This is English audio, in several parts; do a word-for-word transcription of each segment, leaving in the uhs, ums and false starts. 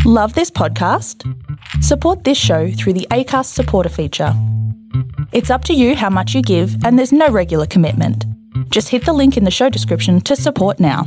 Love this podcast? Support this show through the Acast supporter feature. It's up to you how much you give, and there's no regular commitment. Just hit the link in the show description to support now.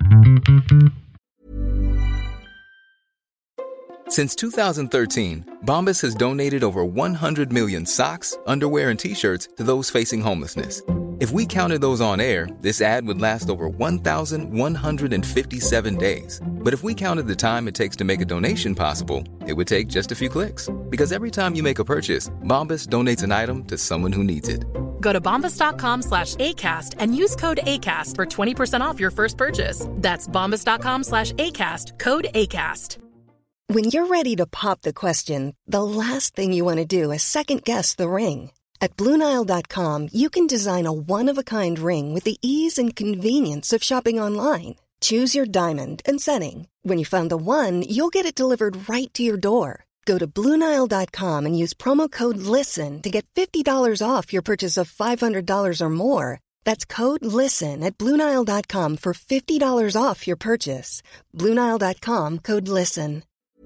Since two thousand thirteen, Bombas has donated over one hundred million socks, underwear, and T-shirts to those facing homelessness. If we counted those on air, this ad would last over one thousand one hundred fifty-seven days. But if we counted the time it takes to make a donation possible, it would take just a few clicks. Because every time you make a purchase, Bombas donates an item to someone who needs it. Go to bombas.com slash ACAST and use code ACAST for twenty percent off your first purchase. That's bombas.com slash ACAST, code ACAST. When you're ready to pop the question, the last thing you want to do is second-guess the ring. At Blue Nile dot com, you can design a one-of-a-kind ring with the ease and convenience of shopping online. Choose your diamond and setting. When you find the one, you'll get it delivered right to your door. Go to Blue Nile dot com and use promo code LISTEN to get fifty dollars off your purchase of five hundred dollars or more. That's code LISTEN at Blue Nile dot com for fifty dollars off your purchase. Blue Nile dot com, code LISTEN.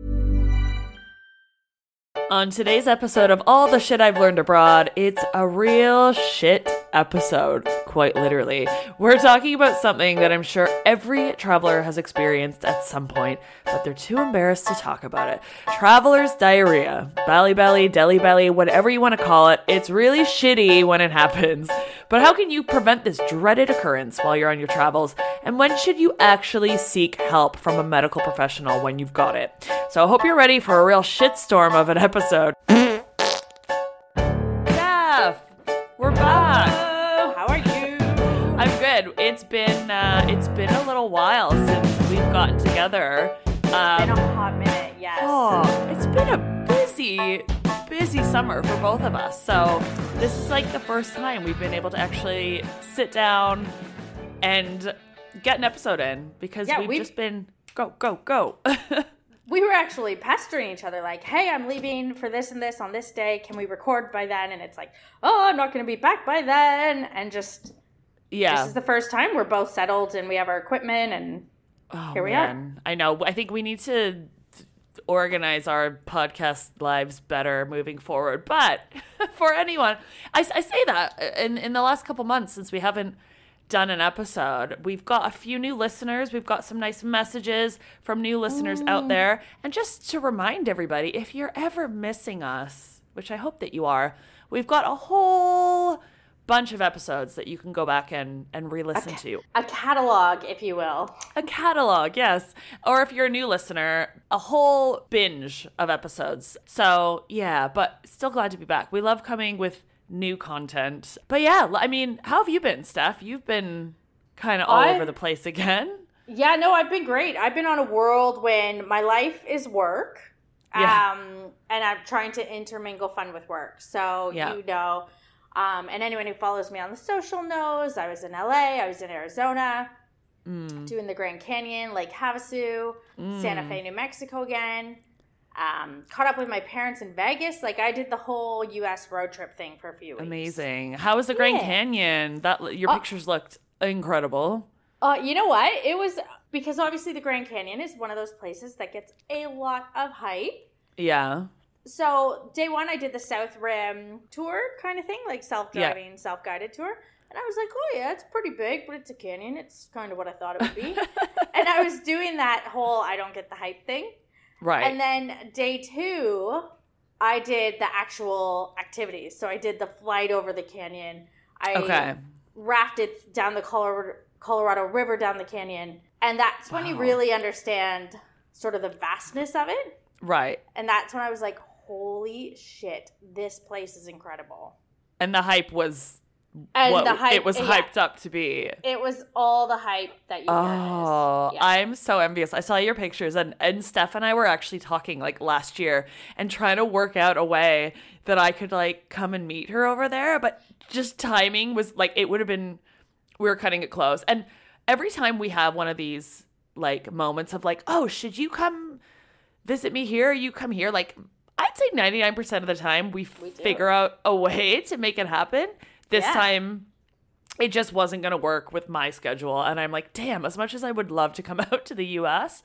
On today's episode of All the Shit I've Learned Abroad, it's a real shit episode, quite literally. We're talking about something that I'm sure every traveler has experienced at some point, but they're too embarrassed to talk about it. Traveler's diarrhea. Bally belly, deli belly, whatever you want to call it. It's really shitty when it happens. But how can you prevent this dreaded occurrence while you're on your travels? And when should you actually seek help from a medical professional when you've got it? So I hope you're ready for a real shitstorm of an episode. Steph, we're back. Hello, how are you? I'm good. It's been uh, it's been a little while since we've gotten together. Um, It's been a hot minute, yes. Oh, it's been a busy, busy summer for both of us. So this is like the first time we've been able to actually sit down and get an episode in because Yeah, we've, we've- just been go, go, go. We were actually pestering each other like, hey, I'm leaving for this and this on this day. Can we record by then? And it's like, oh, I'm not going to be back by then. And just, Yeah. this is the first time we're both settled and we have our equipment and Oh, here we man. I know. I think we need to organize our podcast lives better moving forward. But for anyone, I, I say that in, in the last couple months since we haven't done an episode, we've got a few new listeners. We've got some nice messages from new listeners Mm. out there. And just to remind everybody, if you're ever missing us, which I hope that you are, we've got a whole bunch of episodes that you can go back and, and re-listen to. a catalog, if you will. A catalog, yes. Or if you're a new listener, a whole binge of episodes. So, yeah, but still glad to be back. We love coming with new content. But yeah, I mean, how have you been, Steph? You've been kind of all I- over the place again. Yeah, no, I've been great. I've been on a world when my life is work. Yeah. Um, and I'm trying to intermingle fun with work. So, Yeah. you know, um, and anyone who follows me on the social knows I was in L A, I was in Arizona, Mm. doing the Grand Canyon, Lake Havasu, Santa Mm. Fe, New Mexico again. Um, caught up with my parents in Vegas. Like, I did the whole U S road trip thing for a few weeks. Amazing. How was the Grand Yeah. Canyon? That your Oh. pictures looked incredible. Uh, you know what? It was because obviously the Grand Canyon is one of those places that gets a lot of hype. Yeah. So day one, I did the South Rim tour kind of thing, like self-driving, self-guided tour. And I was like, oh yeah, it's pretty big, but it's a canyon. It's kind of what I thought it would be. And I was doing that whole I don't get the hype thing. Right. And then day two, I did the actual activities. So I did the flight over the canyon. I Okay. rafted down the Colorado, Colorado River down the canyon. And that's when you Wow. really understand sort of the vastness of it. Right. And that's when I was like, holy shit, this place is incredible. And the hype was And what the hype, it was yeah, hyped up to be. It was all the hype that you Oh, guys. Yeah. I'm so envious. I saw your pictures, and, and Steph and I were actually talking like last year and trying to work out a way that I could like come and meet her over there. But just timing was like, it would have been, we were cutting it close. And every time we have one of these like moments of like, oh, should you come visit me here? You come here. Like, I'd say ninety-nine percent of the time we, We do. figure out a way to make it happen. This Yeah. time, it just wasn't going to work with my schedule. And I'm like, damn, as much as I would love to come out to the U S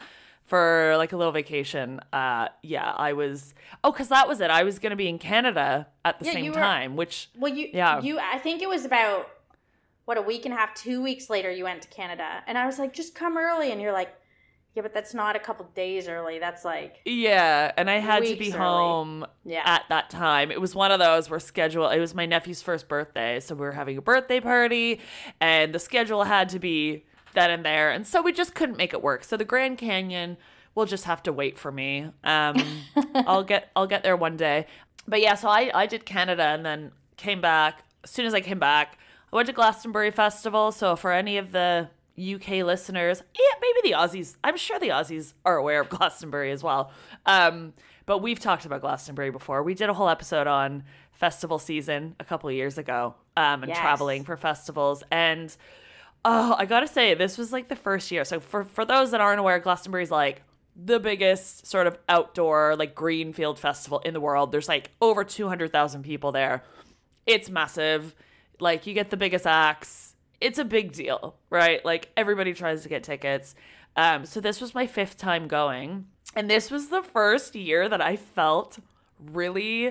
for like a little vacation. Uh, yeah, I was. Oh, because that was it. I was going to be in Canada at the Yeah, same you were- time, which Well, you, Yeah. you, I think it was about, what, a week and a half, two weeks later you went to Canada. And I was like, just come early. And you're like, yeah, but that's not a couple days early. That's like, yeah, and I had to be Weeks early. home Yeah. at that time. It was one of those where schedule. It was my nephew's first birthday, so we were having a birthday party, and the schedule had to be then and there, and so we just couldn't make it work. So the Grand Canyon will just have to wait for me. Um, I'll get I'll get there one day. But yeah, so I I did Canada and then came back. As soon as I came back, I went to Glastonbury Festival. So for any of the U K listeners, yeah, maybe the Aussies. I'm sure the Aussies are aware of Glastonbury as well. Um, but we've talked about Glastonbury before. We did a whole episode on festival season a couple of years ago, um, and Yes. traveling for festivals. And oh, I gotta say, this was like the first year. So for for those that aren't aware, Glastonbury's like the biggest sort of outdoor like greenfield festival in the world. There's like over two hundred thousand people there. It's massive. Like you get the biggest acts. It's a big deal, right? Like everybody tries to get tickets. Um, so this was my fifth time going. And this was the first year that I felt really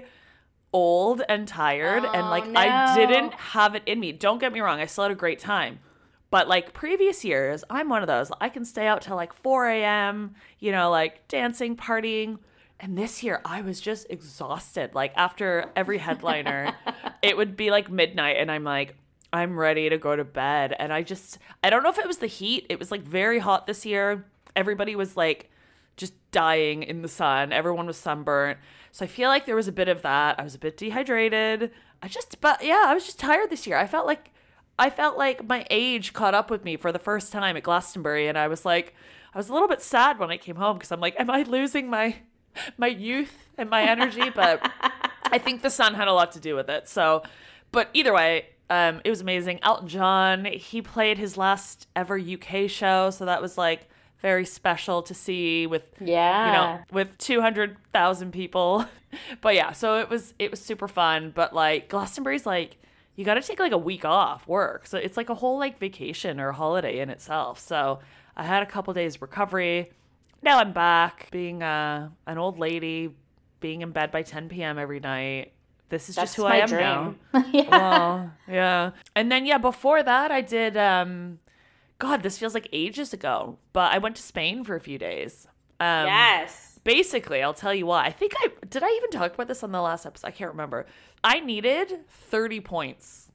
old and tired. Oh, and like no. I didn't have it in me. Don't get me wrong. I still had a great time. But like previous years, I'm one of those. I can stay out till like four a.m., you know, like dancing, partying. And this year I was just exhausted. Like after every headliner, it would be like midnight and I'm like, I'm ready to go to bed. And I just, I don't know if it was the heat. It was like very hot this year. Everybody was like just dying in the sun. Everyone was sunburnt. So I feel like there was a bit of that. I was a bit dehydrated. I just, but yeah, I was just tired this year. I felt like, I felt like my age caught up with me for the first time at Glastonbury. And I was like, I was a little bit sad when I came home because I'm like, am I losing my, my youth and my energy? But I think the sun had a lot to do with it. So, but either way, Um, it was amazing. Elton John, he played his last ever U K show, so that was like very special to see with yeah. you know, with two hundred thousand people. But yeah, so it was it was super fun, but like Glastonbury's like you got to take like a week off work. So it's like a whole like vacation or holiday in itself. So I had a couple days recovery. Now I'm back being uh, an old lady, being in bed by ten p.m. every night. This is That's just who my I am dream. now. Yeah. Well, yeah. And then, yeah, before that, I did, um, God, this feels like ages ago, but I went to Spain for a few days. Um, Yes. Basically, I'll tell you why. I think I, did I even talk about this on the last episode? I can't remember. I needed thirty points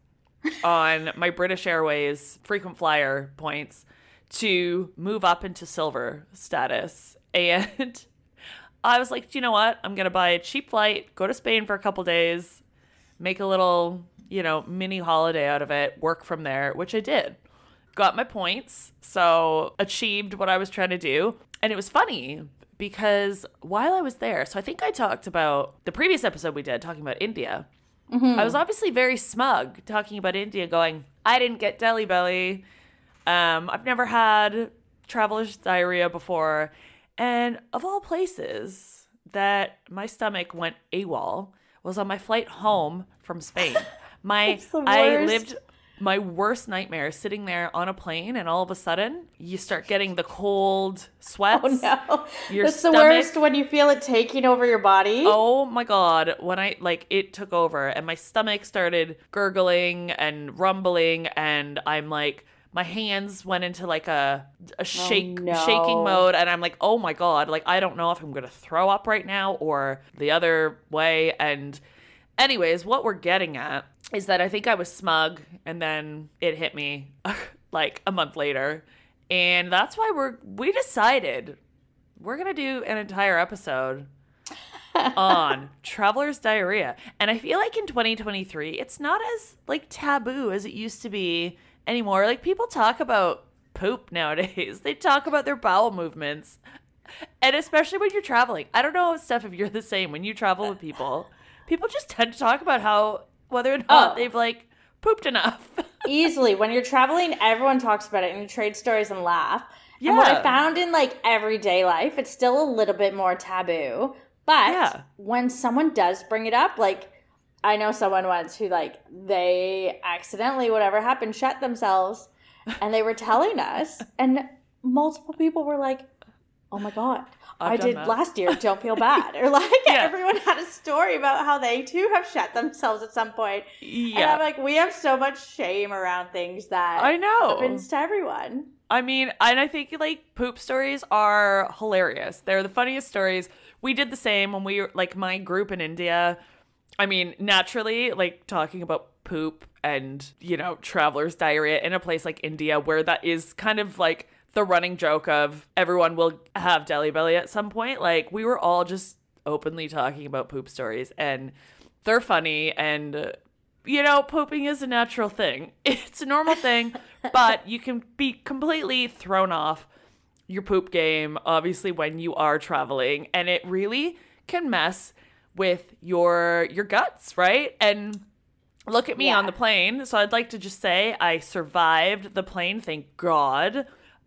on my British Airways frequent flyer points to move up into silver status. And I was like, do you know what? I'm going to buy a cheap flight, go to Spain for a couple days, make a little, you know, mini holiday out of it, work from there, which I did. Got my points, so achieved what I was trying to do. And it was funny because while I was there, so I think I talked about the previous episode we did talking about India. Mm-hmm. I was obviously very smug talking about India, going, I didn't get Delhi belly. Um, I've never had traveler's diarrhea before. And of all places that my stomach went AWOL was on my flight home from Spain. My I lived my worst nightmare sitting there on a plane, and all of a sudden you start getting the cold sweats. Oh no. Your That's stomach, the worst when you feel it taking over your body. Oh my God. When I, like, it took over and my stomach started gurgling and rumbling, and I'm like, my hands went into like a a shake Oh, no. shaking mode, and I'm like, oh my God, like I don't know if I'm gonna throw up right now or the other way. And anyways, what we're getting at is that I think I was smug, and then it hit me like a month later, and that's why we're we decided we're gonna do an entire episode on traveler's diarrhea. And I feel like in twenty twenty-three, it's not as like taboo as it used to be anymore. Like people talk about poop nowadays. They talk about their bowel movements. And especially when you're traveling. I don't know, Steph, if you're the same when you travel with people. People just tend to talk about how whether or not Oh. they've like pooped enough. Easily. When you're traveling, everyone talks about it and you trade stories and laugh. And what I Yeah. found in like everyday life, it's still a little bit more taboo. But Yeah. when someone does bring it up, like I know someone once who like they accidentally, whatever happened, shut themselves, and they were telling us, and multiple people were like, oh my God, I've I done did that. last year. Don't feel bad. Or like Yeah. everyone had a story about how they too have shat themselves at some point. Yeah. And I'm like, we have so much shame around things that I know. happens to everyone. I mean, and I think like poop stories are hilarious. They're the funniest stories. We did the same when we were like my group in India. I mean, naturally, like talking about poop and, you know, traveler's diarrhea in a place like India where that is kind of like the running joke of everyone will have Delhi belly at some point. Like we were all just openly talking about poop stories and they're funny and, uh, you know, pooping is a natural thing. It's a normal thing, but you can be completely thrown off your poop game, obviously, when you are traveling. And it really can mess with your your guts, right? And look at me Yeah. on the plane. So I'd like to just say I survived the plane, thank God.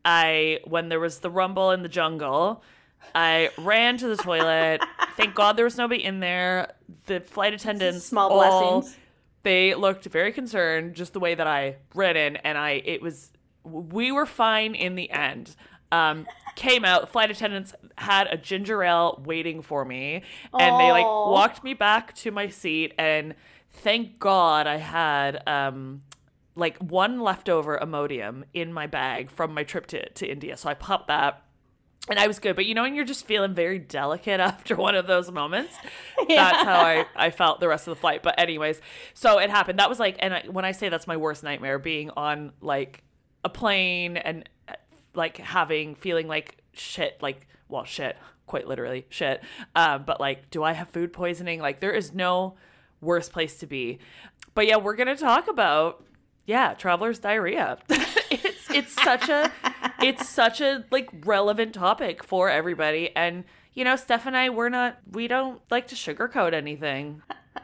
I, when there was the rumble in the jungle, I ran to the toilet. Thank God there was nobody in there. The flight attendants, Small all, blessings. they looked very concerned, just the way that I ran in, and I, it was, we were fine in the end. Um, came out, flight attendants had a ginger ale waiting for me, and they like Aw. walked me back to my seat, and thank God I had, um, like one leftover Imodium in my bag from my trip to, to India. So I popped that and I was good. But you know, when you're just feeling very delicate after one of those moments, Yeah. that's how I, I felt the rest of the flight. But anyways, so it happened. That was like, and I, when I say that's my worst nightmare, being on like a plane and like having, feeling like shit, like, well, shit, quite literally shit. Um, but like, do I have food poisoning? Like there is no worse place to be. But yeah, we're going to talk about, yeah, traveler's diarrhea. it's it's such a it's such a like relevant topic for everybody. And you know, Steph and I, we're not we don't like to sugarcoat anything.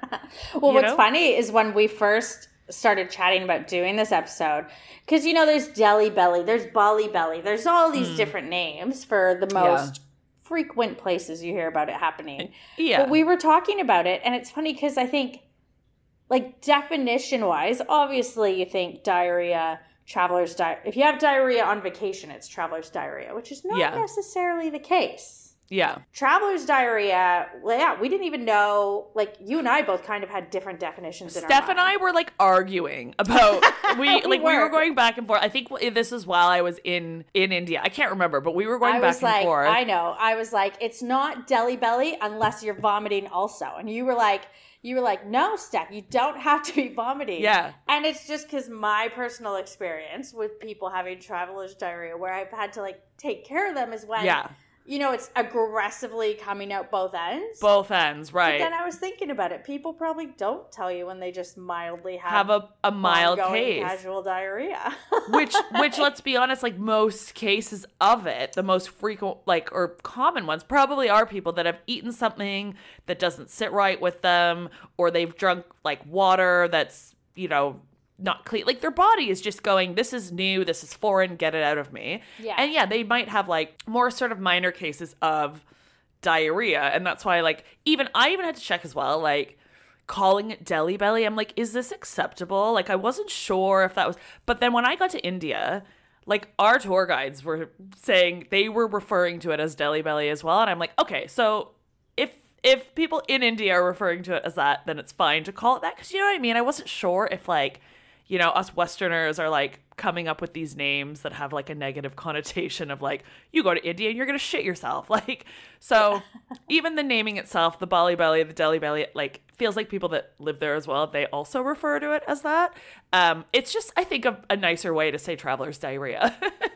Well, You what's know? funny is when we first started chatting about doing this episode, because you know, there's Delhi belly, there's Bali belly, there's all these different names for the most frequent places you hear about it happening. Yeah. But we were talking about it, and it's funny because I think, like, definition-wise, obviously you think diarrhea, traveler's diarrhea. If you have diarrhea on vacation, it's traveler's diarrhea, which is not Yeah. necessarily the case. Yeah. Traveler's diarrhea, well, yeah, we didn't even know, like, you and I both kind of had different definitions in Steph our and mind. I were like arguing about we We like we were were. going back and forth. I think this is while I was in in India. I can't remember, but we were going I back was and like, forth. I know. I was like, it's not Delhi belly unless you're vomiting also. And you were like, you were like, no, Steph, you don't have to be vomiting. Yeah. And it's just because my personal experience with people having traveler's diarrhea, where I've had to like take care of them, is when, Yeah. you know, it's aggressively coming out both ends. Both ends, But right. then I was thinking about it. People probably don't tell you when they just mildly have, Have a, a mild ongoing case. casual diarrhea. which which let's be honest, like most cases of it, the most frequent like or common ones probably are people that have eaten something that doesn't sit right with them, or they've drunk like water that's, you know, not clean. Like their body is just going, this is new, this is foreign, get it out of me. Yeah. And yeah, they might have like more sort of minor cases of diarrhea, and that's why like even I even had to check as well, like calling it Delhi belly. I'm like, is this acceptable? Like I wasn't sure if that was, but then when I got to India, like our tour guides were saying they were referring to it as Delhi belly as well, and I'm like, okay, so if if people in India are referring to it as that, then it's fine to call it that, because you know what I mean. I wasn't sure if like, you know, us Westerners are like coming up with these names that have like a negative connotation of like, you go to India and you're going to shit yourself. Like, so even the naming itself, the Bali belly, the Delhi belly, like feels like people that live there as well, they also refer to it as that. Um, it's just, I think, a, a nicer way to say traveler's diarrhea.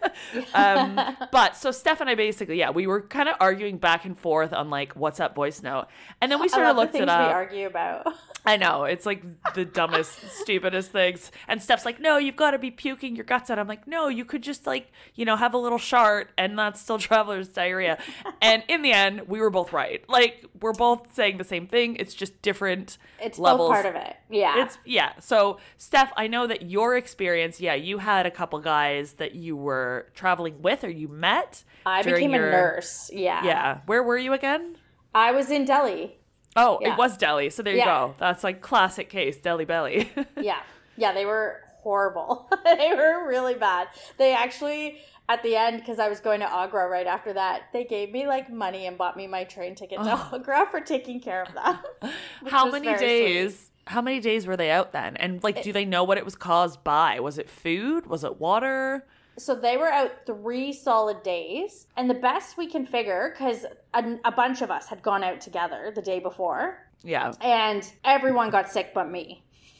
um, but so Steph and I basically, yeah, we were kind of arguing back and forth on like WhatsApp voice note. And then we I sort love of the looked things it up. we argue about. I know. It's like the dumbest, stupidest things. And Steph's like, no, you've got to be puking your guts out. I'm like, no, you could just like, you know, have a little shart and that's still traveler's diarrhea. And in the end, we were both right. Like, we're both saying the same thing. It's just different It's levels. both part of it. Yeah. It's, yeah. So, Steph, I know that your experience, yeah, you had a couple guys that you were traveling with or you met. I during became your- a nurse. Yeah. Yeah. Where were you again? I was in Delhi. Oh, Yeah. it was Delhi. So there you Yeah. go. That's like classic case, Delhi belly. Yeah. Yeah, they were horrible. They were really bad. They actually, at the end, because I was going to Agra right after that, they gave me like money and bought me my train ticket to oh. Agra for taking care of that. How many days? Sweet. How many days were they out then? And like, it, do they know what it was caused by? Was it food? Was it water? So they were out three solid days. And the best we can figure, because a, a bunch of us had gone out together the day before. Yeah. And everyone got sick but me.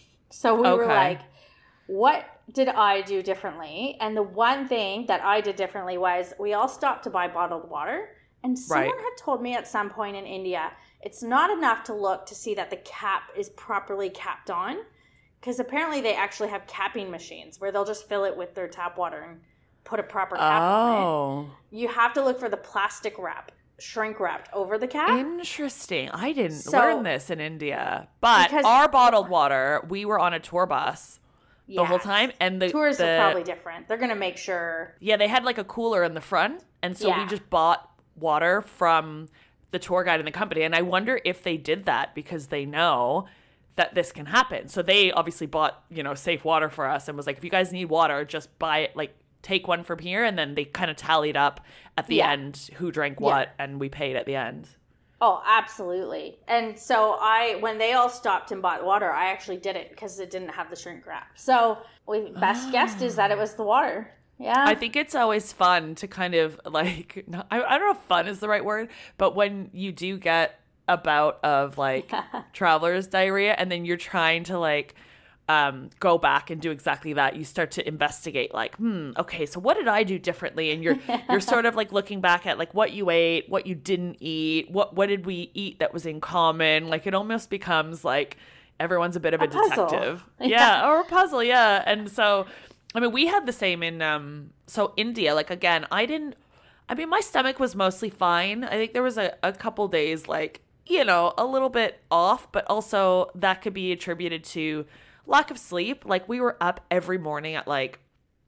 So we okay. were like, what did I do differently? And the one thing that I did differently was we all stopped to buy bottled water. And someone right. had told me at some point in India, it's not enough to look to see that the cap is properly capped on. Because apparently they actually have capping machines where they'll just fill it with their tap water and put a proper cap oh. on it. You have to look for the plastic wrap, shrink wrapped over the cap. Interesting. I didn't so, learn this in India. But because, our bottled water, we were on a tour bus. The yeah. whole time, and the tours the, are probably different. They're gonna make sure. Yeah, they had like a cooler in the front, and so yeah. we just bought water from the tour guide in the company. And I wonder if they did that because they know that this can happen. So they obviously bought, you know, safe water for us and was like, if you guys need water, just buy it, like take one from here. And then they kind of tallied up at the yeah. end who drank what, yeah. and we paid at the end. Oh, absolutely. And so I, when they all stopped and bought water, I actually did it because it didn't have the shrink wrap. So we best guessed is that it was the water. Yeah. I think it's always fun to kind of like, I, I don't know if fun is the right word, but when you do get a bout of like traveler's diarrhea and then you're trying to like um, go back and do exactly that, you start to investigate like, hmm, okay, so what did I do differently? And you're you're sort of like looking back at like what you ate, what you didn't eat, what what did we eat that was in common? Like it almost becomes like everyone's a bit of a, a detective. Yeah. yeah, or a puzzle, yeah. And so, I mean, we had the same in, um, so India, like again, I didn't, I mean, my stomach was mostly fine. I think there was a, a couple days like, you know, a little bit off, but also that could be attributed to lack of sleep. Like we were up every morning at like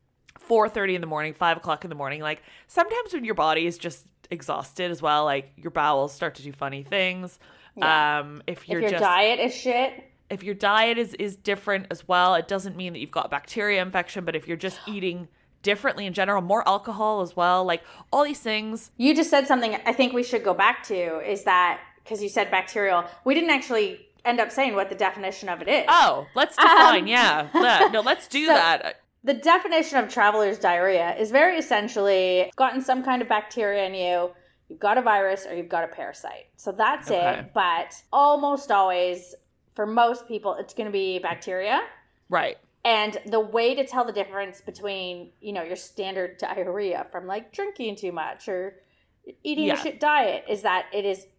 four thirty in the morning, five o'clock in the morning. Like sometimes when your body is just exhausted as well, like your bowels start to do funny things. Yeah. Um, if you're if your just, diet is shit. If your diet is, is different as well, it doesn't mean that you've got a bacteria infection, but if you're just eating differently in general, more alcohol as well, like all these things. You just said something I think we should go back to is that, because you said bacterial, we didn't actually end up saying what the definition of it is. Oh, let's define, um, yeah. yeah. No, let's do so that. The definition of traveler's diarrhea is very essentially gotten some kind of bacteria in you, you've got a virus, or you've got a parasite. So that's okay. it. But almost always, for most people, it's going to be bacteria. Right. And the way to tell the difference between, you know, your standard diarrhea from like drinking too much or eating yeah. a shit diet is that it is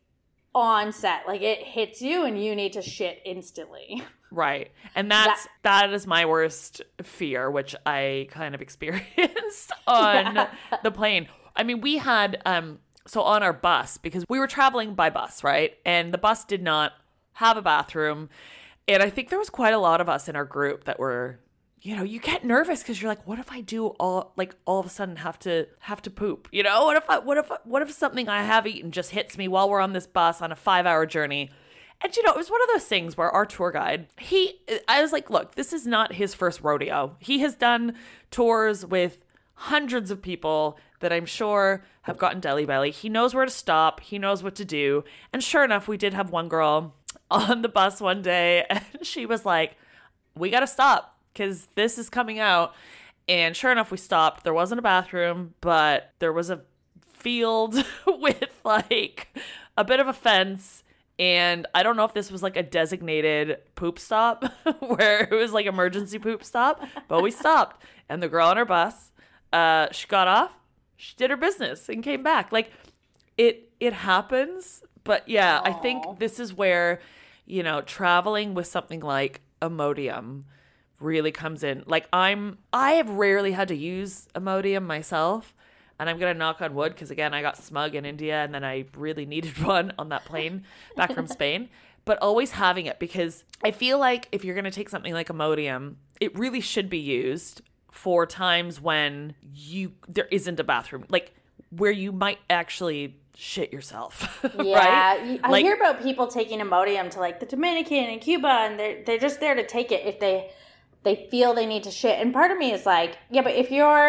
onset. Like it hits you and you need to shit instantly. Right. And that's that, that is my worst fear, which I kind of experienced on yeah. the plane. I mean, we had um so on our bus, because we were traveling by bus, right? And the bus did not have a bathroom. And I think there was quite a lot of us in our group that were, you know, you get nervous because you're like, what if I do all like all of a sudden have to have to poop? You know, what if I what if what if something I have eaten just hits me while we're on this bus on a five hour journey? And you know, it was one of those things where our tour guide, he I was like, look, this is not his first rodeo. He has done tours with hundreds of people that I'm sure have gotten deli belly. He knows where to stop. He knows what to do. And sure enough, we did have one girl on the bus one day, and she was like, we got to stop because this is coming out. And sure enough, we stopped. There wasn't a bathroom, but there was a field with like a bit of a fence. And I don't know if this was like a designated poop stop where it was like emergency poop stop, but we stopped. And the girl on her bus, uh, she got off, she did her business and came back. Like it, it happens. But yeah, Aww. I think this is where, you know, traveling with something like Imodium really comes in. Like I'm, I have rarely had to use Imodium myself, and I'm going to knock on wood because again, I got smug in India and then I really needed one on that plane back from Spain, but always having it because I feel like if you're going to take something like Imodium, it really should be used for times when you, there isn't a bathroom, like where you might actually shit yourself. Yeah. Right? I like, hear about people taking Imodium to like the Dominican and Cuba, and they're they're just there to take it if they they feel they need to shit. And part of me is like, yeah, but if you're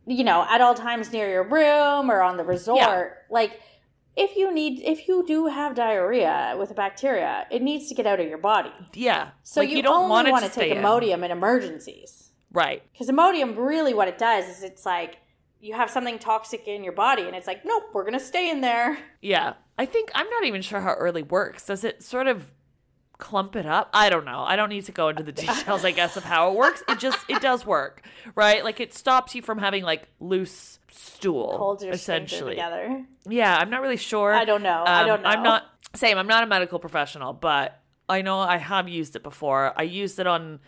you know, at all times near your room or on the resort. Yeah. Like, if you need, if you do have diarrhea with a bacteria, it needs to get out of your body. Yeah. So like you, you don't only want, want to to take in. Imodium in emergencies. Right. Because Imodium, really what it does is it's like, you have something toxic in your body, and it's like, nope, we're going to stay in there. Yeah. I think, I'm not even sure how it really works. Does it sort of clump it up? I don't know. I don't need to go into the details, I guess, of how it works. It just, it does work, right? Like, it stops you from having, like, loose stool, holds your essentially. Together. Yeah, I'm not really sure. I don't know. Um, I don't know. I'm not, same, I'm not a medical professional, but I know I have used it before. I used it on,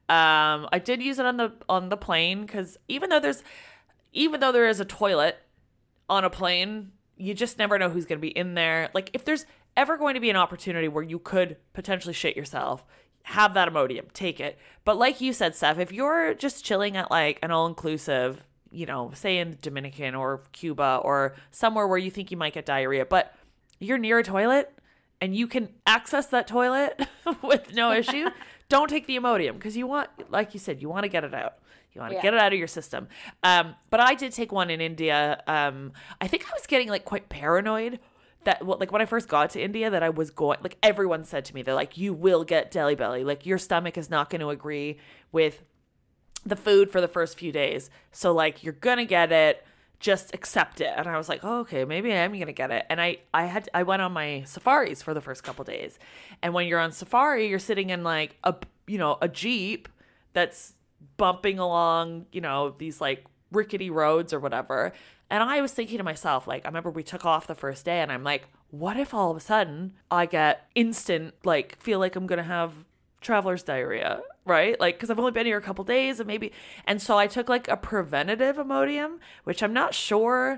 um, I did use it on the, on the plane, because even though there's, even though there is a toilet on a plane, you just never know who's going to be in there. Like, if there's ever going to be an opportunity where you could potentially shit yourself, have that Imodium, take it. But like you said, Steph, if you're just chilling at like an all-inclusive, you know, say in the Dominican or Cuba or somewhere where you think you might get diarrhea, but you're near a toilet and you can access that toilet with no issue, don't take the Imodium, because you want, like you said, you want to get it out. You want to yeah. get it out of your system. Um, but I did take one in India. Um, I think I was getting like quite paranoid that, like, when I first got to India, that I was going, like, everyone said to me, they're like, you will get deli belly. Like, your stomach is not going to agree with the food for the first few days. So, like, you're going to get it. Just accept it. And I was like, oh, okay, maybe I am going to get it. And I, I had, I went on my safaris for the first couple days. And when you're on safari, you're sitting in like a, you know, a Jeep that's bumping along, you know, these like rickety roads or whatever. And I was thinking to myself, like, I remember we took off the first day and I'm like, what if all of a sudden I get instant, like, feel like I'm going to have traveler's diarrhea, right? Like, because I've only been here a couple days and maybe. And so I took like a preventative Imodium, which I'm not sure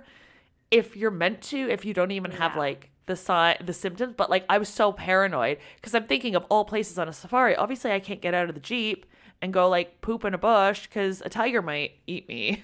if you're meant to, if you don't even have yeah. like the si- the symptoms. But like, I was so paranoid because I'm thinking of all places on a safari. Obviously, I can't get out of the Jeep and go like poop in a bush because a tiger might eat me.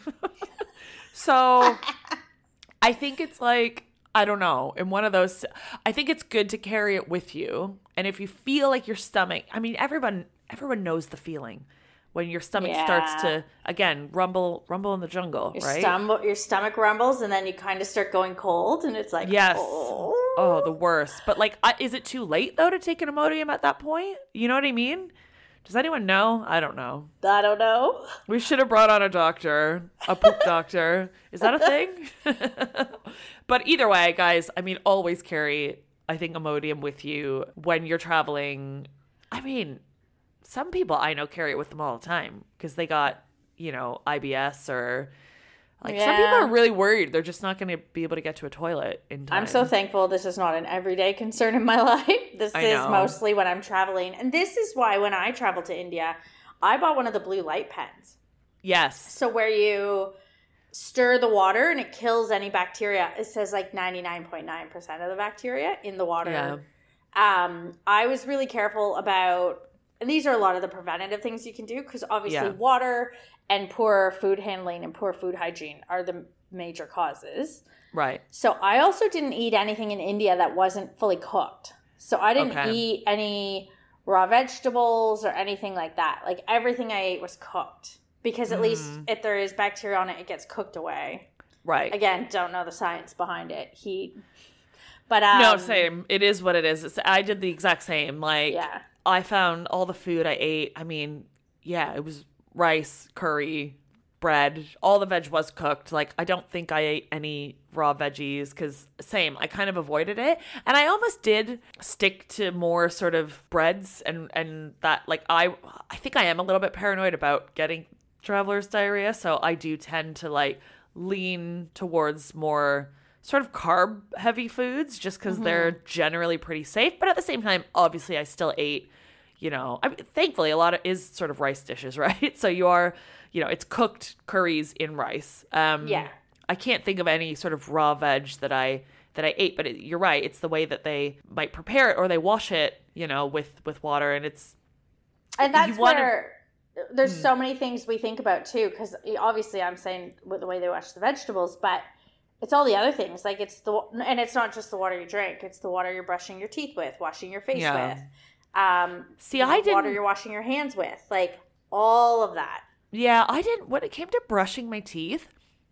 So I think it's like, I don't know, in one of those, I think it's good to carry it with you. And if you feel like your stomach, I mean, everyone, everyone knows the feeling when your stomach yeah. starts to, again, rumble, rumble in the jungle, your right? Stom- your stomach rumbles and then you kind of start going cold and it's like, yes. oh, oh the worst. But like, I, is it too late though to take an Imodium at that point? You know what I mean? Does anyone know? I don't know. I don't know. We should have brought on a doctor, a poop doctor. Is that a thing? But either way, guys, I mean, always carry, I think, Imodium with you when you're traveling. I mean, some people I know carry it with them all the time because they got, you know, I B S or... Like, yeah. Some people are really worried. They're just not going to be able to get to a toilet in time. I'm so thankful this is not an everyday concern in my life. This I is know. mostly when I'm traveling. And this is why when I traveled to India, I bought one of the blue light pens. Yes. So where you stir the water and it kills any bacteria. It says like ninety-nine point nine percent of the bacteria in the water. Yeah. Um, I was really careful about, and these are a lot of the preventative things you can do because obviously yeah. water and poor food handling and poor food hygiene are the major causes. Right. So I also didn't eat anything in India that wasn't fully cooked. So I didn't okay. eat any raw vegetables or anything like that. Like everything I ate was cooked because at mm. least if there is bacteria on it, it gets cooked away. Right. Again, don't know the science behind it. Heat. But um, no, same. It is what it is. It's, I did the exact same. Like, yeah. I found all the food I ate. I mean, yeah, it was rice, curry, bread. All the veg was cooked. Like, I don't think I ate any raw veggies because, same, I kind of avoided it. And I almost did stick to more sort of breads and, and that, like, I, I think I am a little bit paranoid about getting traveler's diarrhea. So I do tend to, like, lean towards more sort of carb heavy foods just because mm-hmm. they're generally pretty safe. But at the same time, obviously, I still ate, you know, I mean, thankfully, a lot of is sort of rice dishes, right? So you are, you know, it's cooked curries in rice. Um, yeah. I can't think of any sort of raw veg that I that I ate, but it, you're right. It's the way that they might prepare it or they wash it, you know, with, with water, and it's and that's wanna, where there's hmm. so many things we think about too. Because obviously, I'm saying with the way they wash the vegetables, but it's all the other things. Like it's the and it's not just the water you drink. It's the water you're brushing your teeth with, washing your face yeah. with. Um, See, I didn't water you're washing your hands with, like all of that. Yeah, I didn't. When it came to brushing my teeth,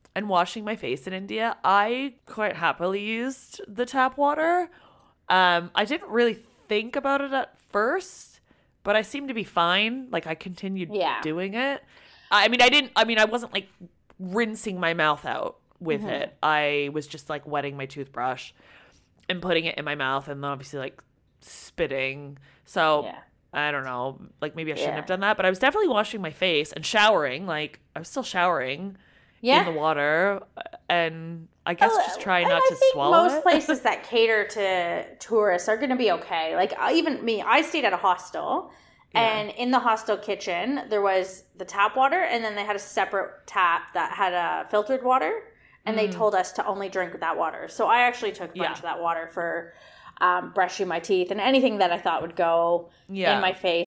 and washing my face in India, I quite happily used the tap water. Um, I didn't really think about it at first, but I seemed to be fine. Like I continued yeah. doing it. I mean, I didn't, I mean, I wasn't like rinsing my mouth out with mm-hmm. it. I was just like wetting my toothbrush and putting it in my mouth and then obviously like spitting. So yeah. I don't know, like maybe I shouldn't yeah. have done that, but I was definitely washing my face and showering. Like I was still showering yeah. in the water, and I guess oh, just try not I to think swallow most it. places that cater to tourists are going to be okay. Like even me, I stayed at a hostel. Yeah. And in the hostel kitchen, there was the tap water, and then they had a separate tap that had a filtered water, and mm. they told us to only drink that water. So I actually took a bunch yeah. of that water for um, brushing my teeth and anything that I thought would go yeah. in my face.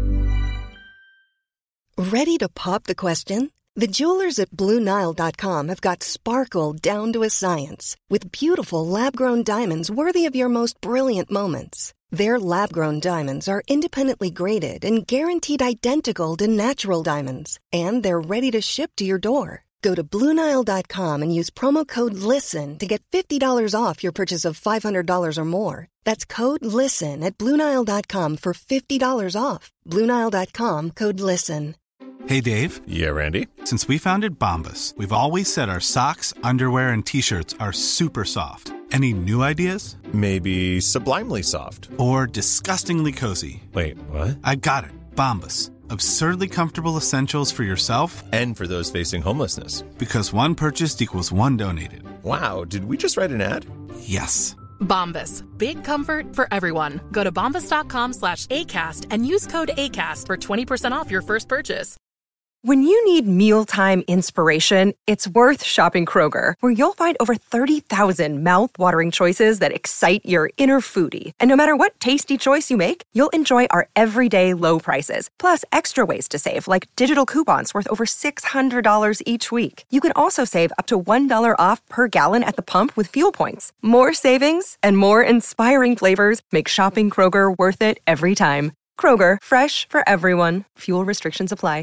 Ready to pop the question? The jewelers at Blue Nile dot com have got sparkle down to a science with beautiful lab-grown diamonds worthy of your most brilliant moments. Their lab-grown diamonds are independently graded and guaranteed identical to natural diamonds. And they're ready to ship to your door. Go to Blue Nile dot com and use promo code LISTEN to get fifty dollars off your purchase of five hundred dollars or more. That's code LISTEN at Blue Nile dot com for fifty dollars off. Blue Nile dot com, code LISTEN. Hey, Dave. Yeah, Randy. Since we founded Bombas, we've always said our socks, underwear, and T-shirts are super soft. Any new ideas? Maybe sublimely soft. Or disgustingly cozy. Wait, what? I got it. Bombas. Absurdly comfortable essentials for yourself and for those facing homelessness. Because one purchased equals one donated. Wow, did we just write an ad? Yes. Bombas. Big comfort for everyone. Go to bombas dot com slash ACAST and use code ACAST for twenty percent off your first purchase. When you need mealtime inspiration, it's worth shopping Kroger, where you'll find over thirty thousand mouth-watering choices that excite your inner foodie. And no matter what tasty choice you make, you'll enjoy our everyday low prices, plus extra ways to save, like digital coupons worth over six hundred dollars each week. You can also save up to one dollar off per gallon at the pump with fuel points. More savings and more inspiring flavors make shopping Kroger worth it every time. Kroger, fresh for everyone. Fuel restrictions apply.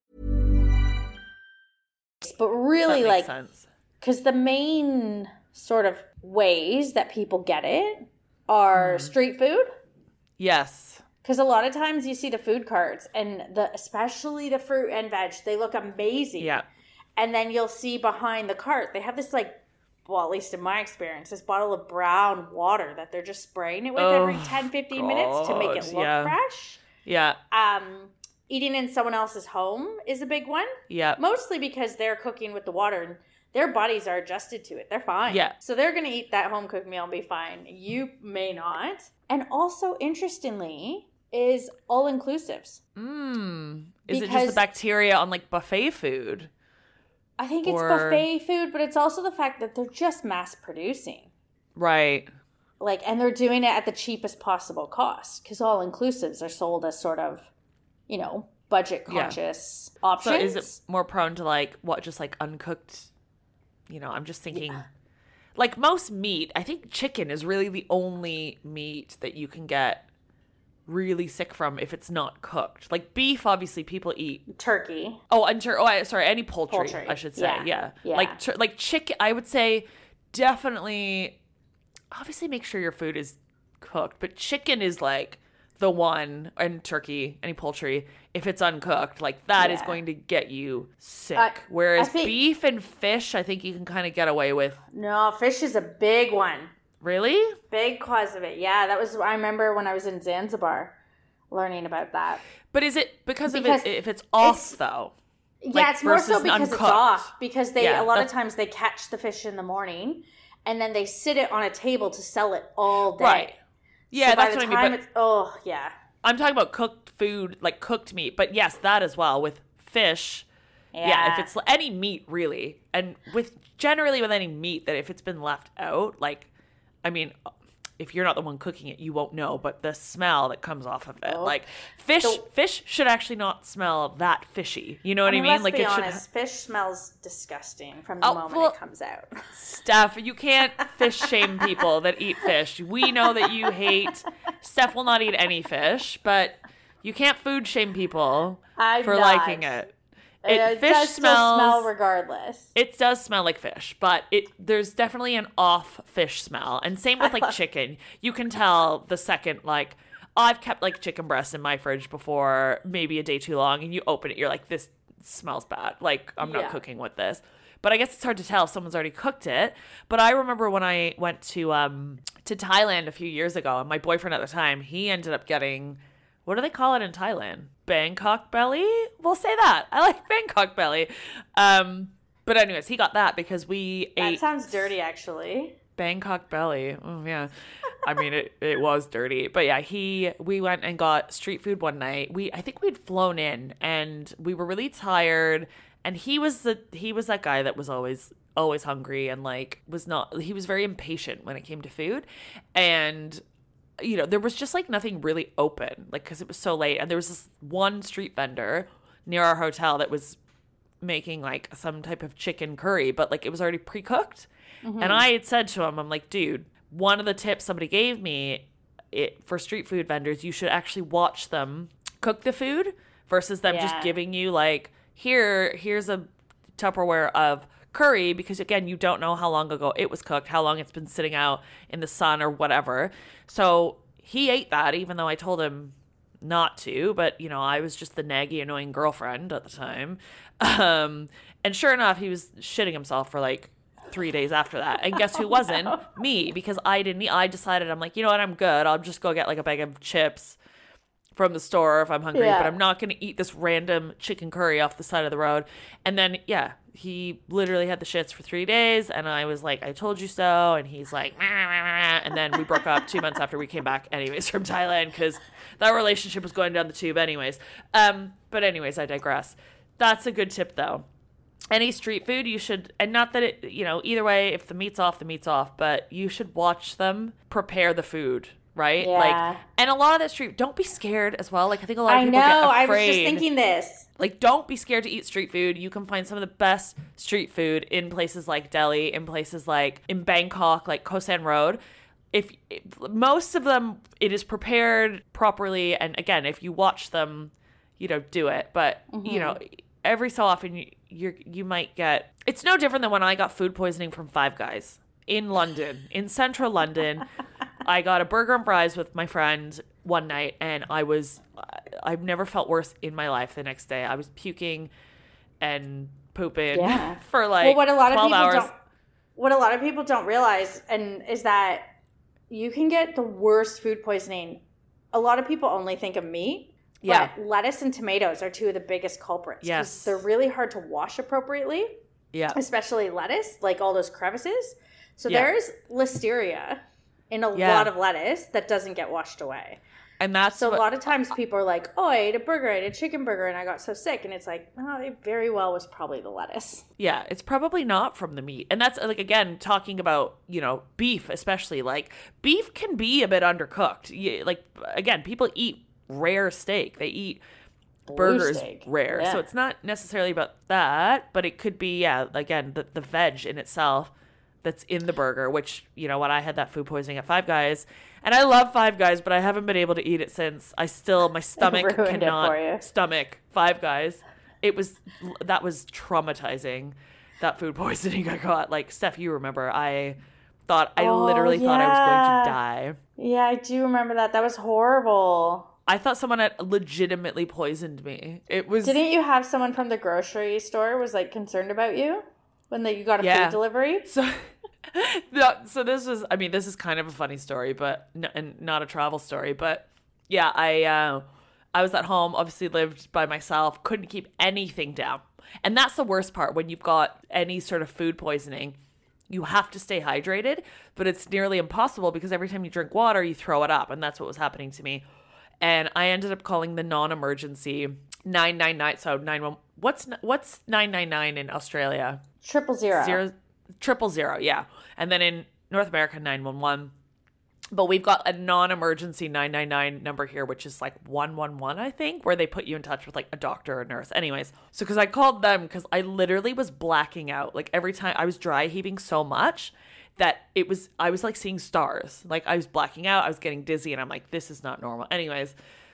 But really, like, because the main sort of ways that people get it are mm. street food. Yes. Because a lot of times you see the food carts, and the especially the fruit and veg, they look amazing. Yeah. And then you'll see behind the cart, they have this, like, well, at least in my experience, this bottle of brown water that they're just spraying it with oh, every ten, fifteen God. minutes to make it look yeah. fresh. Yeah. Um... Eating in someone else's home is a big one. Yeah. Mostly because they're cooking with the water and their bodies are adjusted to it. They're fine. Yeah. So they're going to eat that home cooked meal and be fine. You may not. And also, interestingly, is all inclusives. Mm. Is it just the bacteria on like buffet food? I think it's or... buffet food, but it's also the fact that they're just mass producing. Right. Like, and they're doing it at the cheapest possible cost because all inclusives are sold as sort of, you know, budget conscious yeah. options. So is it more prone to like what, just like uncooked, you know, I'm just thinking yeah. like most meat, I think chicken is really the only meat that you can get really sick from if it's not cooked. Like beef, obviously people eat. Turkey. Oh, and tur- oh, I, sorry, any poultry, poultry, I should say. Yeah. Yeah. yeah. Like tur- like chicken, I would say definitely, obviously make sure your food is cooked, but chicken is like the one, and turkey, any poultry, if it's uncooked, like that yeah. is going to get you sick. Uh, Whereas think, beef and fish, I think you can kind of get away with. No, fish is a big one. Really? Big cause of it. Yeah, that was, I remember when I was in Zanzibar learning about that. But is it because, because of it, if it's off it's, though? Yeah, like, it's more so because uncooked. It's off. Because they, yeah, a lot of times they catch the fish in the morning and then they sit it on a table to sell it all day. Right. Yeah, so that's what I mean. But it's, oh, yeah. I'm talking about cooked food, like cooked meat. But yes, that as well with fish. Yeah. yeah, if it's any meat really, and with generally with any meat that if it's been left out, like, I mean, if you're not the one cooking it, you won't know. But the smell that comes off of it, oh. like fish, so, fish should actually not smell that fishy. You know what I mean? I mean? Like let's be it honest, should... fish smells disgusting from the oh, moment well, it comes out. Steph, you can't fish shame people that eat fish. We know that you hate. Steph will not eat any fish, but you can't food shame people I'm for not. liking it. It, it fish does smells, still smell regardless. It does smell like fish, but it there's definitely an off fish smell. And same with like chicken. You can tell the second, like, I've kept like chicken breasts in my fridge before, maybe a day too long, and you open it, you're like, this smells bad. Like, I'm not Yeah. cooking with this. But I guess it's hard to tell if someone's already cooked it. But I remember when I went to um to Thailand a few years ago, and my boyfriend at the time, he ended up getting, what do they call it in Thailand? Bangkok belly? We'll say that. I like Bangkok belly. Um, but anyways, he got that because we That ate sounds dirty, actually. Bangkok belly. Oh yeah. I mean, it, it was dirty. But yeah, he we went and got street food one night. We I think we'd flown in and we were really tired. And he was the he was that guy that was always always hungry and like was not he was very impatient when it came to food. And you know, there was just like nothing really open, like because it was so late. And there was this one street vendor near our hotel that was making like some type of chicken curry, but like it was already pre-cooked. Mm-hmm. And I had said to him, I'm like, dude, one of the tips somebody gave me it for street food vendors, you should actually watch them cook the food versus them Yeah. just giving you like, here, here's a Tupperware of curry, because again, you don't know how long ago it was cooked, how long it's been sitting out in the sun or whatever. So he ate that, even though I told him not to, but you know, I was just the naggy, annoying girlfriend at the time. Um, and sure enough, he was shitting himself for like three days after that. And guess who wasn't? no. Me, because I didn't eat. I decided, I'm like, you know what, I'm good. I'll just go get like a bag of chips from the store if I'm hungry, Yeah. but I'm not going to eat this random chicken curry off the side of the road. And then, yeah, he literally had the shits for three days. And I was like, I told you so. And he's like, meh, meh, meh. And then we broke up two months after we came back anyways from Thailand, because that relationship was going down the tube anyways. Um, but anyways, I digress. That's a good tip though. Any street food, you should, and not that it, you know, either way, if the meat's off, the meat's off, but you should watch them prepare the food. Right? Yeah. Like, and a lot of that street, don't be scared as well. Like, I think a lot of I people know. get I afraid. was just thinking this. Like, don't be scared to eat street food. You can find some of the best street food in places like Delhi, in places like in Bangkok, like Khao San Road. If, if most of them, it is prepared properly, and again, if you watch them, you know, do it. But mm-hmm. you know, every so often, you you you might get. It's no different than when I got food poisoning from Five Guys in London, in central London. I got a burger and fries with my friend one night, and I was, I've never felt worse in my life the next day. I was puking and pooping Yeah. for like well, what a lot of twelve people hours. don't what a lot of people don't realize and is that you can get the worst food poisoning. A lot of people only think of meat. Yeah. But lettuce and tomatoes are two of the biggest culprits. 'Cause Yes. they're really hard to wash appropriately. Yeah. Especially lettuce, like all those crevices. So Yeah. there's listeria in a Yeah. lot of lettuce that doesn't get washed away. And that's So what, a lot of times people are like, oh, I ate a burger, I ate a chicken burger, and I got so sick. And it's like, oh, it very well was probably the lettuce. yeah, it's probably not from the meat. And that's like, again, talking about, you know, beef, especially like beef can be a bit undercooked. You, like, again, people eat rare steak. They eat burgers steak. rare. Yeah. So it's not necessarily about that, but it could be, yeah, again, the, the veg in itself that's in the burger, which, you know, when I had that food poisoning at Five Guys, and I love Five Guys, but I haven't been able to eat it since. I still, my stomach ruined it for you. cannot stomach Five Guys. It was, that was traumatizing, that food poisoning I got. Like, Steph, you remember, I thought, I Oh, literally thought I was going yeah. to die. Yeah, I do remember that. That was horrible. I thought someone had legitimately poisoned me. It was... Didn't you have someone from the grocery store was like concerned about you when they, you got a Yeah. food delivery? So, no, so this was, I mean, this is kind of a funny story, but n- and not a travel story. But yeah, I uh, I was at home, obviously lived by myself, couldn't keep anything down. And that's the worst part when you've got any sort of food poisoning. You have to stay hydrated, but it's nearly impossible because every time you drink water, you throw it up. And that's what was happening to me. And I ended up calling the non-emergency nine nine nine. So nine one. What's what's nine nine nine in Australia? Triple zero. Zero, triple zero, yeah. And then in North America, nine one one. But we've got a non-emergency nine nine nine number here, which is like one one one, I think, where they put you in touch with like a doctor or a nurse. Anyways, so because I called them because I literally was blacking out. Like every time I was dry heaving so much that it was, I was like seeing stars. Like I was blacking out, I was getting dizzy, and I'm like, this is not normal. Anyways,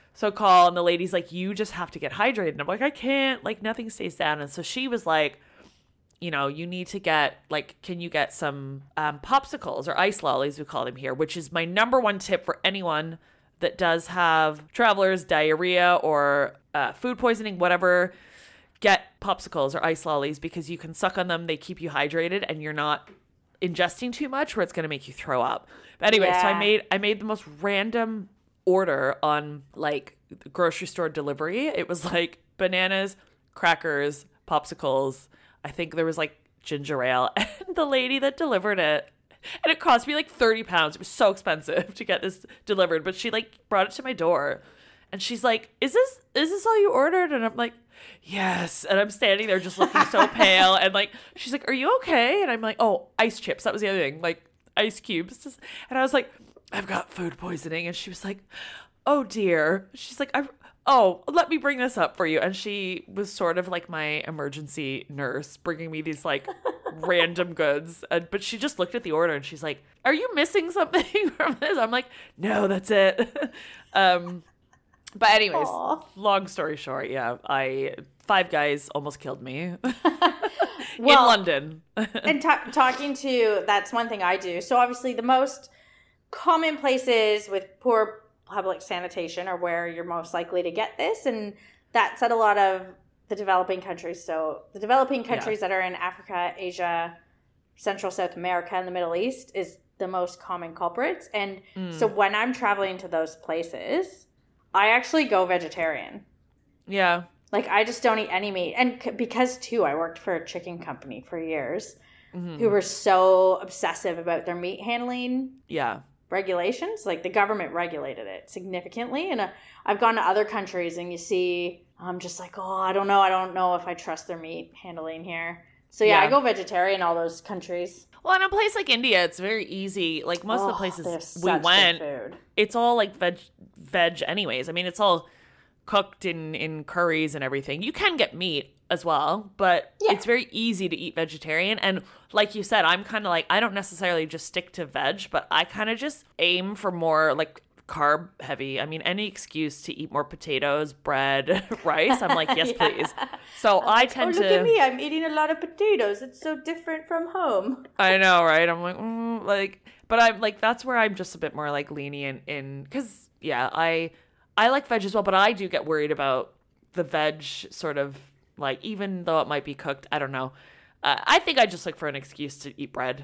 So call, and the lady's like, you just have to get hydrated. And I'm like, I can't, like nothing stays down. And so she was like, you know, you need to get, like, can you get some um, popsicles or ice lollies, we call them here, which is my number one tip for anyone that does have travelers, diarrhea, or uh, food poisoning, whatever. Get popsicles or ice lollies because you can suck on them. They keep you hydrated and you're not ingesting too much where it's going to make you throw up. But anyway, yeah. so I made I made the most random order on like grocery store delivery. It was like bananas, crackers, popsicles. I think there was like ginger ale, and the lady that delivered it, and it cost me like thirty pounds. It was so expensive to get this delivered, but she like brought it to my door, and she's like, is this, is this all you ordered? And I'm like, yes. And I'm standing there just looking so pale, and like, she's like, are you okay? And I'm like, oh, ice chips. That was the other thing, like ice cubes. And I was like, I've got food poisoning. And she was like, oh dear. She's like, I oh, let me bring this up for you. And she was sort of like my emergency nurse, bringing me these like random goods. Uh, but she just looked at the order and she's like, are you missing something from this? I'm like, no, that's it. um, but anyways, Aww. long story short, yeah, I Five Guys almost killed me well, in London. and ta- talking to, that's one thing I do. So obviously the most common places with poor public sanitation are where you're most likely to get this, and that's at a lot of the developing countries. So the developing countries yeah. that are in Africa, Asia, Central South America, and the Middle East is the most common culprits. And mm. so when I'm traveling to those places, I actually go vegetarian. Yeah. Like I just don't eat any meat. And c- because too, I worked for a chicken company for years mm-hmm. who were so obsessive about their meat handling. Yeah. regulations. Like the government regulated it significantly, and uh, I've gone to other countries and you see I'm just like, oh, I don't know I don't know if I trust their meat handling here. So yeah, yeah. I go vegetarian in all those countries. Well, in a place like India, it's very easy. Like most oh, of the places we went, food. It's all like veg veg anyways. I mean, it's all cooked in in curries and everything. You can get meat as well, but yeah. it's very easy to eat vegetarian. And like you said, I'm kind of like, I don't necessarily just stick to veg, but I kind of just aim for more like carb heavy. I mean, any excuse to eat more potatoes, bread, rice, I'm like, yes, yeah. please. So I'm I like, tend oh, to look at me, I'm eating a lot of potatoes. It's so different from home. I know, right? I'm like, mm, like, but I'm like, that's where I'm just a bit more like lenient in, because yeah, I I like veg as well, but I do get worried about the veg sort of, like, even though it might be cooked, I don't know. Uh, I think I just look for an excuse to eat bread.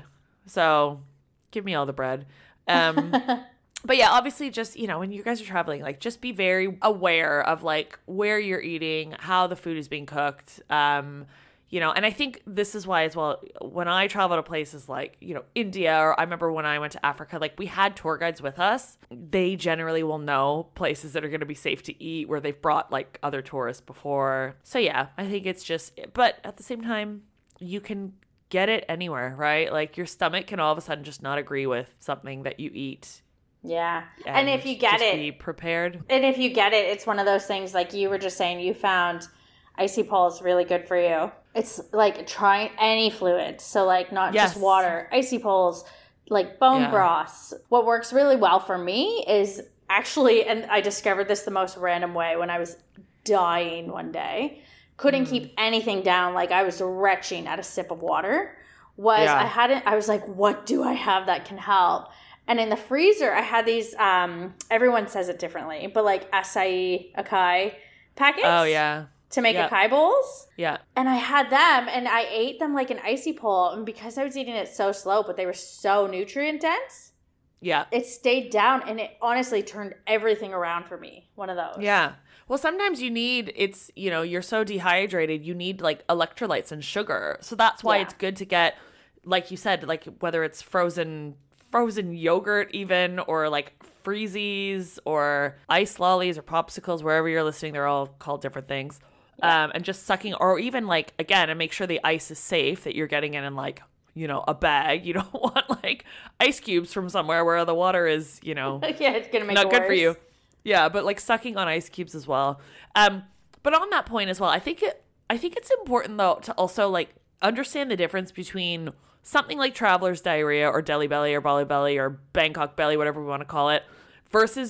So give me all the bread. Um, but yeah, obviously just, you know, when you guys are traveling, like just be very aware of like where you're eating, how the food is being cooked. Um, you know, and I think this is why as well, when I travel to places like, you know, India, or I remember when I went to Africa, like we had tour guides with us. They generally will know places that are going to be safe to eat where they've brought like other tourists before. So yeah, I think it's just, but at the same time, you can get it anywhere, right? Like your stomach can all of a sudden just not agree with something that you eat. Yeah. And, and if you get just it, be prepared. And if you get it, it's one of those things like you were just saying, you found icy poles really good for you. It's like trying any fluid. So like not yes. just water, icy poles, like bone yeah. broths. What works really well for me is actually, and I discovered this the most random way when I was dying one day, couldn't mm. keep anything down. Like I was retching at a sip of water was yeah. I hadn't, I was like, what do I have that can help? And in the freezer, I had these, um, everyone says it differently, but like acai, acai packets. Oh yeah. To make yep. acai bowls. Yeah. And I had them and I ate them like an icy pole. And because I was eating it so slow, but they were so nutrient dense. Yeah. It stayed down and it honestly turned everything around for me. One of those. Yeah. Well, sometimes you need, it's, you know, you're so dehydrated, you need like electrolytes and sugar. So that's why yeah. it's good to get, like you said, like whether it's frozen frozen yogurt even, or like freezies or ice lollies or popsicles, wherever you're listening, they're all called different things. Yeah. Um, and just sucking, or even like, again, and make sure the ice is safe, that you're getting it in like, you know, a bag. You don't want like ice cubes from somewhere where the water is, you know, yeah, it's gonna make not it good worse. for you. Yeah, but like sucking on ice cubes as well. Um, but on that point as well, I think it, I think it's important though to also like understand the difference between something like traveler's diarrhea or Delhi belly or Bali belly or Bangkok belly, whatever we want to call it, versus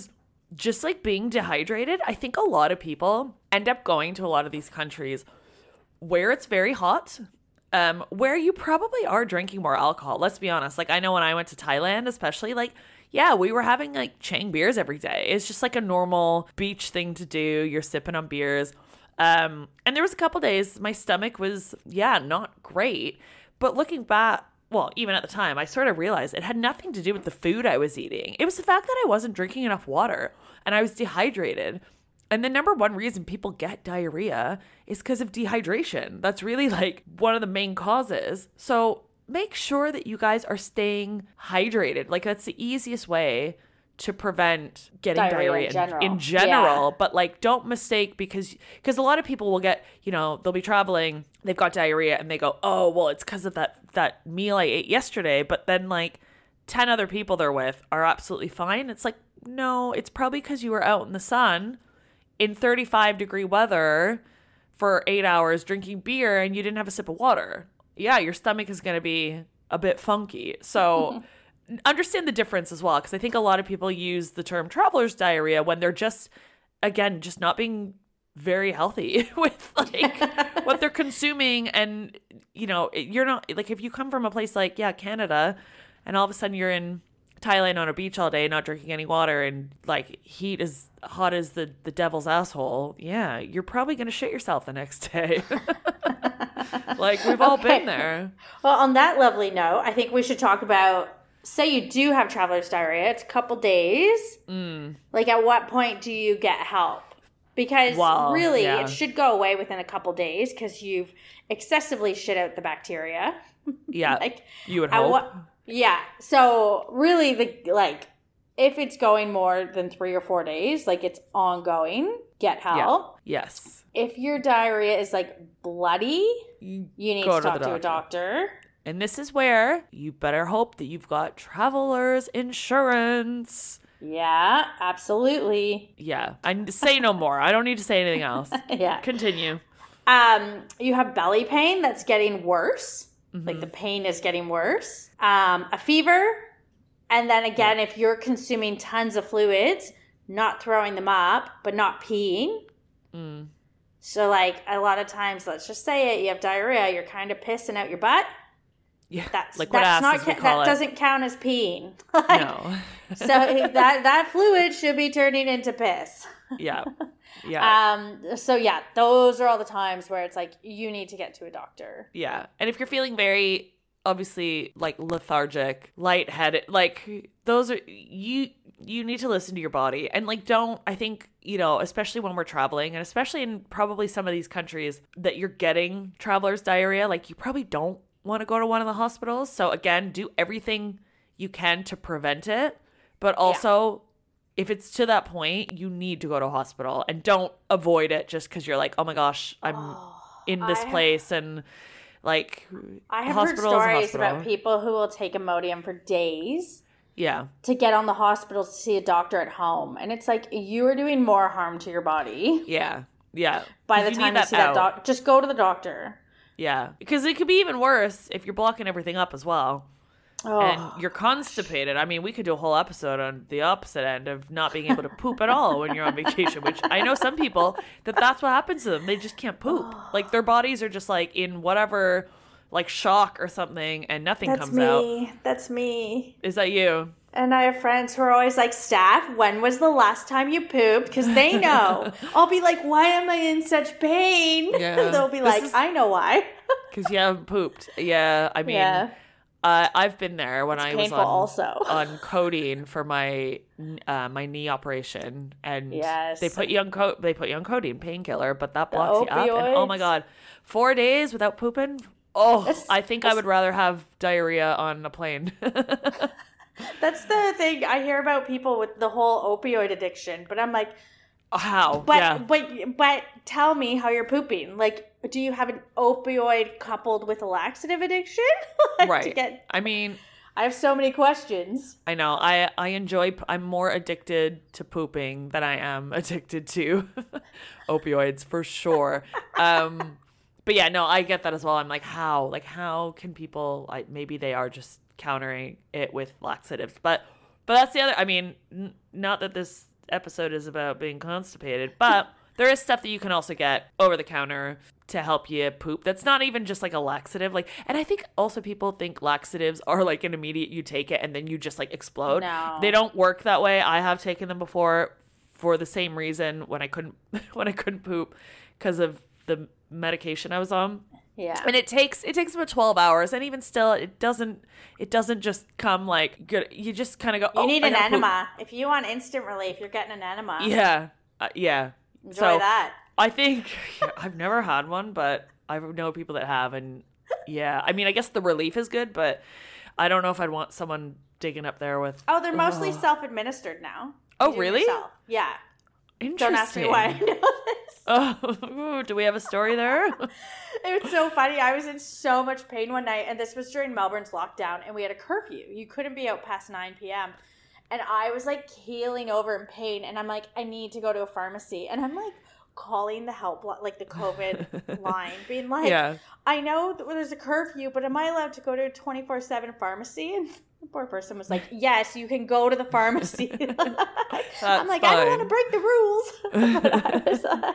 just like being dehydrated. I think a lot of people end up going to a lot of these countries where it's very hot, um, where you probably are drinking more alcohol. Let's be honest. Like, I know when I went to Thailand, especially, like, yeah, we were having like Chang beers every day. It's just like a normal beach thing to do. You're sipping on beers. Um, and there was a couple days my stomach was, yeah, not great. But looking back, well, even at the time, I sort of realized it had nothing to do with the food I was eating. It was the fact that I wasn't drinking enough water and I was dehydrated. And the number one reason people get diarrhea is because of dehydration. That's really like one of the main causes. So make sure that you guys are staying hydrated. Like, that's the easiest way to prevent getting diarrhea, diarrhea in general. In, in general. Yeah. But like, don't mistake, because because a lot of people will get, you know, they'll be traveling, they've got diarrhea and they go, oh, well, it's because of that, that meal I ate yesterday. But then like ten other people they're with are absolutely fine. It's like, no, it's probably because you were out in the sun in thirty-five degree weather for eight hours drinking beer and you didn't have a sip of water. Yeah, your stomach is going to be a bit funky. So understand the difference as well, because I think a lot of people use the term traveler's diarrhea when they're just, again, just not being very healthy with like what they're consuming. And, you know, you're not, like, if you come from a place like, yeah, Canada, and all of a sudden you're in Thailand on a beach all day, not drinking any water, and like heat is hot as the, the devil's asshole, yeah, you're probably going to shit yourself the next day. Like, we've all okay. been there. Well, on that lovely note, I think we should talk about, say you do have traveler's diarrhea, it's a couple days. Mm. Like, at what point do you get help? Because well, really, yeah. it should go away within a couple days because you've excessively shit out the bacteria. Yeah, like, you would hope. What, yeah. So really, the like, if it's going more than three or four days, like it's ongoing, get help. Yeah. Yes. If your diarrhea is like bloody, you need Go to talk to, to a doctor. And this is where you better hope that you've got traveler's insurance. Yeah, absolutely. Yeah. I say no more. I don't need to say anything else. Yeah. Continue. Um, you have belly pain that's getting worse. Mm-hmm. Like the pain is getting worse. Um, a fever. And then again, yeah. if you're consuming tons of fluids, not throwing them up, but not peeing. Mm. So like a lot of times, let's just say it, you have diarrhea, you're kind of pissing out your butt. Yeah, that's like that's what not ass, we ca- call that it. Doesn't count as peeing. Like, no. So that that fluid should be turning into piss. Yeah. Yeah. Um. So yeah, those are all the times where it's like you need to get to a doctor. Yeah, and if you're feeling very obviously like lethargic, lightheaded, like those are you. You need to listen to your body and like don't. I think, you know, especially when we're traveling, and especially in probably some of these countries that you're getting traveler's diarrhea, like you probably don't want to go to one of the hospitals. So again, do everything you can to prevent it. But also, yeah. if it's to that point, you need to go to a hospital, and don't avoid it just because you're like, oh my gosh, I'm oh, in this I place. Have, and like, I have heard stories about people who will take Imodium for days. Yeah. To get on the hospital to see a doctor at home. And it's like, you are doing more harm to your body. Yeah. Yeah. By the time you see that doctor, just go to the doctor. Yeah. Because it could be even worse if you're blocking everything up as well. Oh. And you're constipated. I mean, we could do a whole episode on the opposite end of not being able to poop at all when you're on vacation, which I know some people that that's what happens to them. They just can't poop. Oh. Like their bodies are just like in whatever, like shock or something, and nothing that's comes me. out. That's me. Is that you? And I have friends who are always like, Steph, when was the last time you pooped? Because they know. I'll be like, why am I in such pain? Yeah. They'll be this like, is... I know why. Because you haven't pooped. Yeah, I mean, yeah. Uh, I've been there when it's I was on, also. on codeine for my uh, my knee operation, and yes. they put you on co- they put you on codeine, painkiller, but that blocks you up. And oh my god, four days without pooping. Oh, it's, I think I would rather have diarrhea on a plane. That's the thing I hear about people with the whole opioid addiction, but I'm like, how? But yeah. but but tell me how you're pooping. Like, do you have an opioid coupled with a laxative addiction? Like, right. To get, I mean, I have so many questions. I know. I I enjoy. I'm more addicted to pooping than I am addicted to opioids for sure. Um, but yeah, no, I get that as well. I'm like, how? Like, how can people? Like, maybe they are just countering it with laxatives, but but that's the other. I mean, n- not that this episode is about being constipated, but there is stuff that you can also get over the counter to help you poop. That's not even just like a laxative. Like, and I think also people think laxatives are like an immediate, you take it and then you just like explode. No. They don't work that way. I have taken them before for the same reason when I couldn't, when I couldn't poop because of the medication I was on. Yeah. And it takes it takes about twelve hours, and even still it doesn't it doesn't just come like good. You just kind of go, You oh, need I an gotta enema. If you want instant relief, you're getting an enema. poop. Yeah. Uh, yeah. Enjoy so that. I think I've never had one, but I know people that have, and yeah. I mean, I guess the relief is good, but I don't know if I'd want someone digging up there with Oh, they're mostly Ugh. self-administered now. Oh, You do it really? yourself. Yeah. Interesting. Don't ask me why I know this. Oh, do we have a story there? It was so funny. I was in so much pain one night, and this was during Melbourne's lockdown, and we had a curfew. You couldn't be out past nine p.m. And I was like keeling over in pain, and I'm like, I need to go to a pharmacy. And I'm like calling the help, like the COVID line, being like, Yeah. I know that there's a curfew, but am I allowed to go to a twenty-four seven pharmacy? And the poor person was like, yes, you can go to the pharmacy. I'm like, I don't want to break the rules. But I was, uh,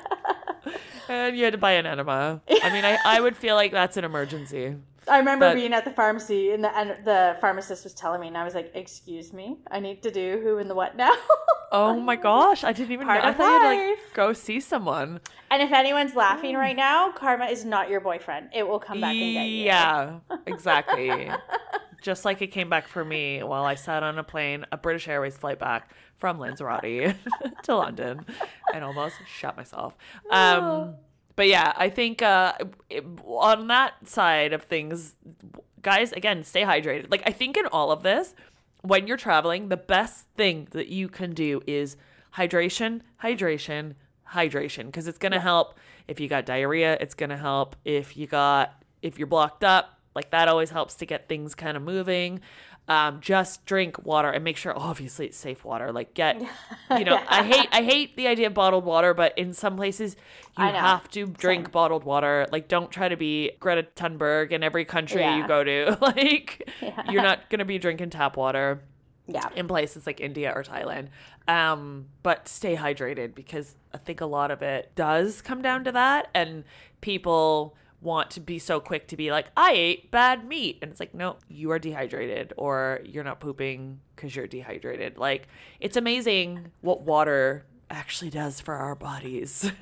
And you had to buy an enema. I mean, I, I would feel like that's an emergency. I remember But- being at the pharmacy, and the and the pharmacist was telling me, and I was like, excuse me, I need to do who and the what now? Oh my gosh, I didn't even know. Part I of thought you had to life. like go see someone. And if anyone's laughing right now, karma is not your boyfriend. It will come back and get you. Yeah, exactly. Just like it came back for me while I sat on a plane, a British Airways flight back from Lanzarote to London, and almost shot myself. Um, but yeah, I think uh, it, on that side of things, guys, again, stay hydrated. Like, I think in all of this, when you're traveling, the best thing that you can do is hydration, hydration, hydration, because it's going to help if you got diarrhea. It's going to help if you got, if you're blocked up, like that always helps to get things kind of moving. Um, just drink water and make sure, obviously, it's safe water. Like, get, you know, I hate, I hate the idea of bottled water, but in some places you I know. have to drink Same. bottled water. Like, don't try to be Greta Thunberg in every country Yeah. you go to. Like, Yeah. you're not going to be drinking tap water Yeah. in places like India or Thailand. Um, but stay hydrated, because I think a lot of it does come down to that. And people want to be so quick to be like, I ate bad meat. And it's like, no, you are dehydrated, or you're not pooping because you're dehydrated. Like, it's amazing what water actually does for our bodies.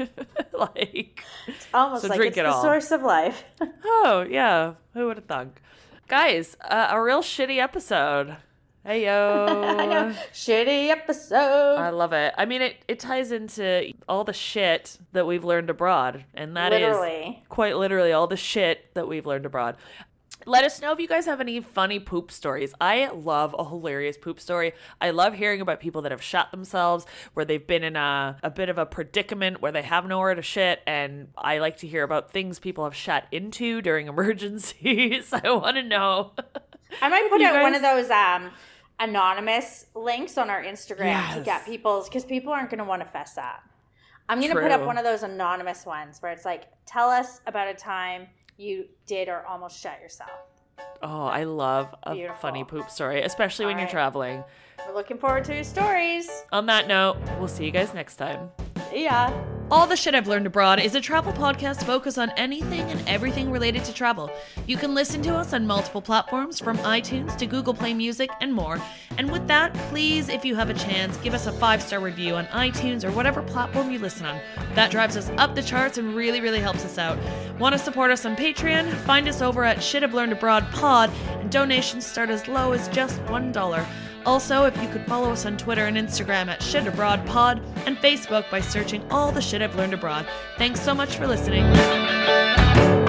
Like, It's almost so like drink it's it the all. source of life. Oh, yeah. Who would have thunk? Guys, uh, a real shitty episode. Hey, yo. I know. Shitty episode. I love it. I mean, it, it ties into all the shit that we've learned abroad. And that is Literally. quite literally all the shit that we've learned abroad. Let us know if you guys have any funny poop stories. I love a hilarious poop story. I love hearing about people that have shot themselves, where they've been in a, a bit of a predicament where they have nowhere to shit. And I like to hear about things people have shot into during emergencies. I want to know. I might put you out guys- one of those um, anonymous links on our Instagram to Yes. get people's, because people aren't going to want to fess up. I'm going to put up True. one of those anonymous ones where it's like, tell us about a time you did or almost shut yourself. Oh, I love a Beautiful. funny poop story, especially when All you're right. traveling. We're looking forward to your stories. On that note, we'll see you guys next time. See ya. All the Shit I've Learned Abroad is a travel podcast focused on anything and everything related to travel. You can listen to us on multiple platforms, from iTunes to Google Play Music and more. And with that, please, if you have a chance, give us a five-star review on iTunes or whatever platform you listen on. That drives us up the charts and really, really helps us out. Want to support us on Patreon? Find us over at Shit I've Learned Abroad Pod, and donations start as low as just one dollar. Also, if you could follow us on Twitter and Instagram at Shit Abroad Pod, and Facebook by searching All the Shit I've Learned Abroad. Thanks so much for listening.